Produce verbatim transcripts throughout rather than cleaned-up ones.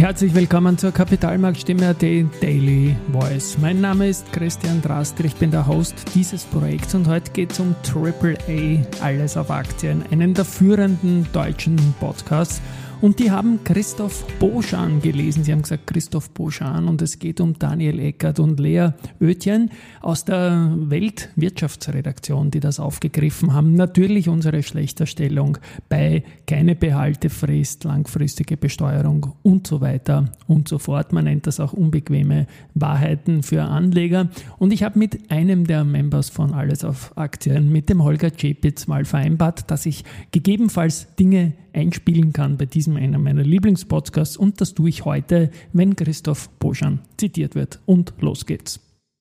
Herzlich willkommen zur Kapitalmarktstimme A T Daily Voice. Mein Name ist Christian Drastil, ich bin der Host dieses Projekts und heute geht es um Triple A, alles auf Aktien, einen der führenden deutschen Podcasts. Und die haben Christoph Boschan gelesen. Sie haben gesagt Christoph Boschan und es geht um Daniel Eckert und Lea Oetjen aus der Weltwirtschaftsredaktion, die das aufgegriffen haben. Natürlich unsere Schlechterstellung bei keine Behaltefrist, langfristige Besteuerung und so weiter und so fort. Man nennt das auch unbequeme Wahrheiten für Anleger. Und ich habe mit einem der Members von Alles auf Aktien, mit dem Holger Czepitz, mal vereinbart, dass ich gegebenenfalls Dinge einspielen kann bei diesem einer meiner Lieblingspodcasts und das tue ich heute, wenn Christoph Boschan zitiert wird. Und los geht's.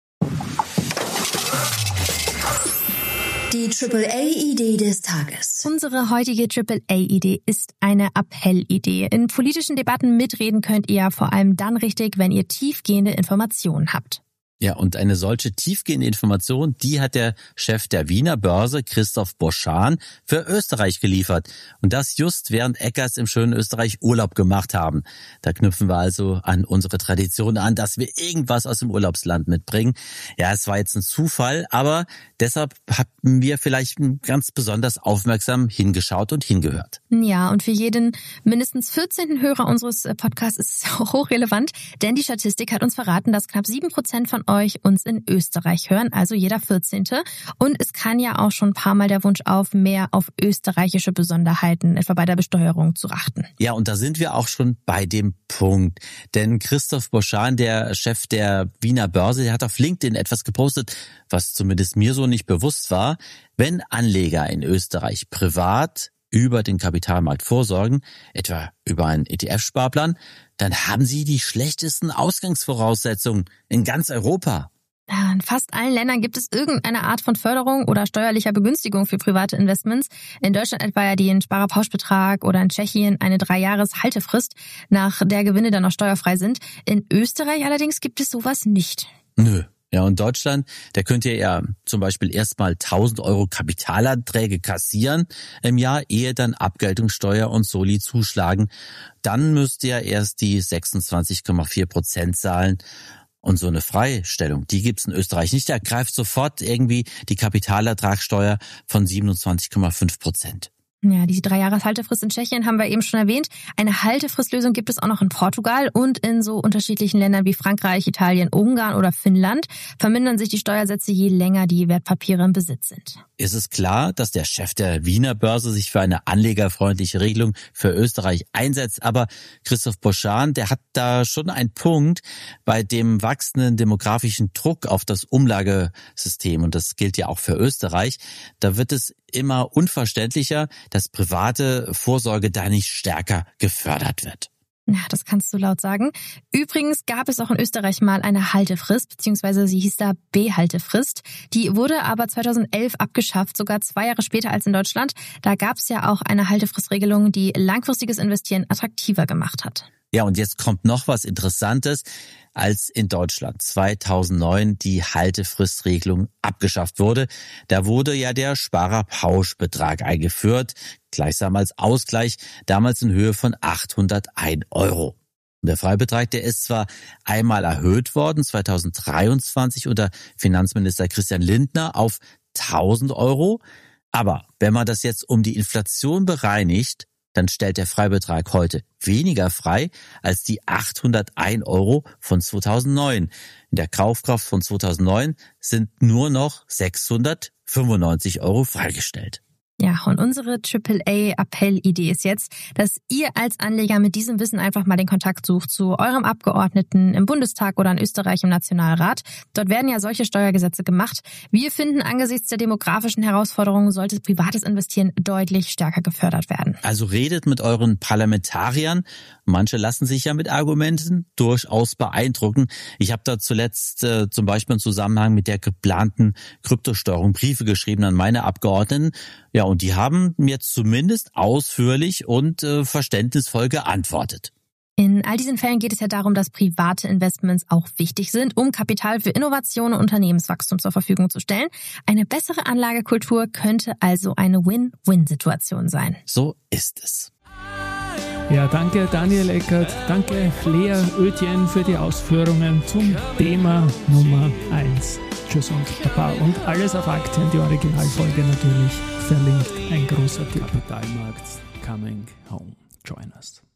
Die Triple A-Idee des Tages. Unsere heutige Triple A-Idee ist eine Appellidee. In politischen Debatten mitreden könnt ihr vor allem dann richtig, wenn ihr tiefgehende Informationen habt. Ja, und eine solche tiefgehende Information, die hat der Chef der Wiener Börse, Christoph Boschan, für Österreich geliefert. Und das just während Eckers im schönen Österreich Urlaub gemacht haben. Da knüpfen wir also an unsere Tradition an, dass wir irgendwas aus dem Urlaubsland mitbringen. Ja, es war jetzt ein Zufall, aber deshalb haben wir vielleicht ganz besonders aufmerksam hingeschaut und hingehört. Ja, und für jeden mindestens vierzehnten Hörer unseres Podcasts ist es auch hochrelevant, denn die Statistik hat uns verraten, dass knapp sieben Prozent von euch uns in Österreich hören, also jeder vierzehnte. Und es kann ja auch schon ein paar Mal der Wunsch auf, mehr auf österreichische Besonderheiten, etwa bei der Besteuerung, zu achten. Ja, und da sind wir auch schon bei dem Punkt. Denn Christoph Boschan, der Chef der Wiener Börse, der hat auf LinkedIn etwas gepostet, was zumindest mir so nicht bewusst war. Wenn Anleger in Österreich privat über den Kapitalmarkt vorsorgen, etwa über einen E T F-Sparplan, dann haben sie die schlechtesten Ausgangsvoraussetzungen in ganz Europa. Ja, in fast allen Ländern gibt es irgendeine Art von Förderung oder steuerlicher Begünstigung für private Investments. In Deutschland etwa ja den Sparerpauschbetrag oder in Tschechien eine Drei-Jahres-Haltefrist, nach der Gewinne dann noch steuerfrei sind. In Österreich allerdings gibt es sowas nicht. Nö. Ja, und Deutschland, da könnt ihr ja zum Beispiel erstmal tausend Euro Kapitalerträge kassieren im Jahr, ehe dann Abgeltungssteuer und Soli zuschlagen. Dann müsst ihr erst die sechsundzwanzig Komma vier Prozent zahlen. Und so eine Freistellung, die gibt's in Österreich nicht. Da greift sofort irgendwie die Kapitalertragssteuer von siebenundzwanzig Komma fünf Prozent. Ja, diese Drei-Jahres-Haltefrist in Tschechien haben wir eben schon erwähnt. Eine Haltefristlösung gibt es auch noch in Portugal und in so unterschiedlichen Ländern wie Frankreich, Italien, Ungarn oder Finnland vermindern sich die Steuersätze, je länger die Wertpapiere im Besitz sind. Ist es klar, dass der Chef der Wiener Börse sich für eine anlegerfreundliche Regelung für Österreich einsetzt, aber Christoph Boschan, der hat da schon einen Punkt bei dem wachsenden demografischen Druck auf das Umlagesystem, und das gilt ja auch für Österreich. Da wird es immer unverständlicher, dass private Vorsorge da nicht stärker gefördert wird. Ja, das kannst du laut sagen. Übrigens gab es auch in Österreich mal eine Haltefrist, beziehungsweise sie hieß da B-Haltefrist. Die wurde aber zweitausendelf abgeschafft, sogar zwei Jahre später als in Deutschland. Da gab es ja auch eine Haltefristregelung, die langfristiges Investieren attraktiver gemacht hat. Ja, und jetzt kommt noch was Interessantes. Als in Deutschland zweitausendneun die Haltefristregelung abgeschafft wurde, da wurde ja der Sparerpauschbetrag eingeführt, gleichsam als Ausgleich, damals in Höhe von achthundertein Euro. Und der Freibetrag, der ist zwar einmal erhöht worden, zweitausenddreiundzwanzig unter Finanzminister Christian Lindner auf tausend Euro, aber wenn man das jetzt um die Inflation bereinigt, dann stellt der Freibetrag heute weniger frei als die achthundertein Euro von zweitausendneun. In der Kaufkraft von zweitausendneun sind nur noch sechshundertfünfundneunzig Euro freigestellt. Ja, und unsere Triple A-Appell-Idee ist jetzt, dass ihr als Anleger mit diesem Wissen einfach mal den Kontakt sucht zu eurem Abgeordneten im Bundestag oder in Österreich im Nationalrat. Dort werden ja solche Steuergesetze gemacht. Wir finden, angesichts der demografischen Herausforderungen sollte privates Investieren deutlich stärker gefördert werden. Also redet mit euren Parlamentariern. Manche lassen sich ja mit Argumenten durchaus beeindrucken. Ich habe da zuletzt äh, zum Beispiel im Zusammenhang mit der geplanten Kryptosteuerung Briefe geschrieben an meine Abgeordneten. Ja, und die haben mir zumindest ausführlich und äh, verständnisvoll geantwortet. In all diesen Fällen geht es ja darum, dass private Investments auch wichtig sind, um Kapital für Innovation und Unternehmenswachstum zur Verfügung zu stellen. Eine bessere Anlagekultur könnte also eine Win-Win-Situation sein. So ist es. Ja, danke Daniel Eckert, danke Lea Oetjen für die Ausführungen zum Thema Nummer eins. Tschüss und Baba und alles auf Aktien, die Originalfolge natürlich verlinkt. Ein großer Tipp. Kapitalmarkt coming home. Join us.